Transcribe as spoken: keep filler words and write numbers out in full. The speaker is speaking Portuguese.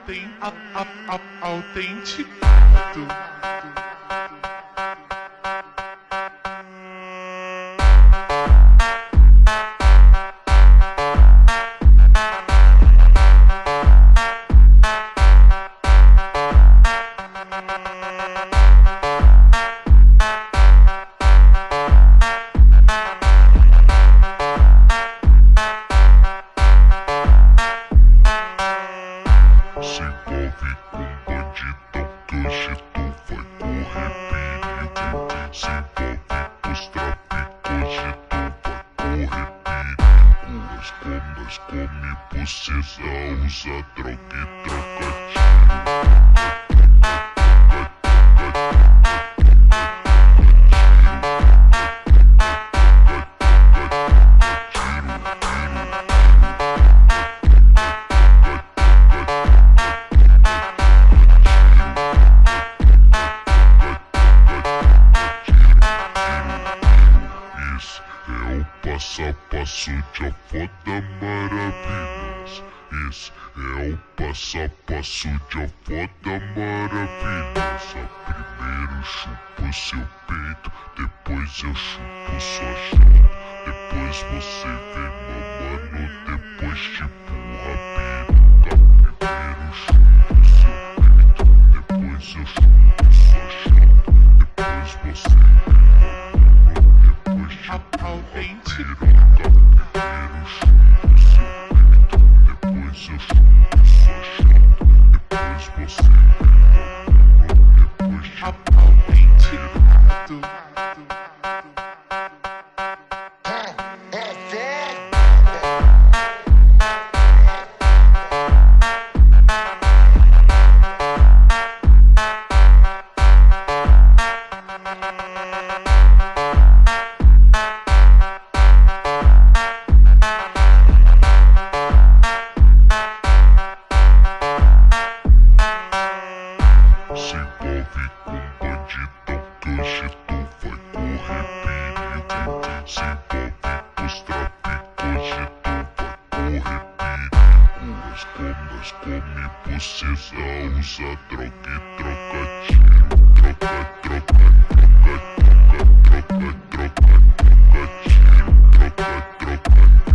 Autêntico. Se envolve com bandidão, que hoje tu vai correr perigo. Se envolve com os traficantes, hoje tu vai correr perigo. As gomas come buceta, usa droga e troca tiro. Passo a passo de a foda maravilhas. Esse é o passo a passo de a foda maravilhas. Primeiro chupo seu peito, depois eu chupo sua chata. Depois você vem mamando, depois tipo rapidinho. Primeiro chupo seu peito, depois eu chupo sua chata. Depois você vem mamando, depois tipo Autêntico. Primeiro chupo seu peito, depois eu chupo sua chata. Depois você vem mamando, depois tipo Autêntico. Se envolve com bandidão, que hoje tu vai correr perigo. Se envolve com os traficantes, hoje tu vai correr perigo. As gomas come buceta, usa droga e troca tiro. Troca, troca, troca, troca, troca, troca, troca tiro. Troca, troca, troca.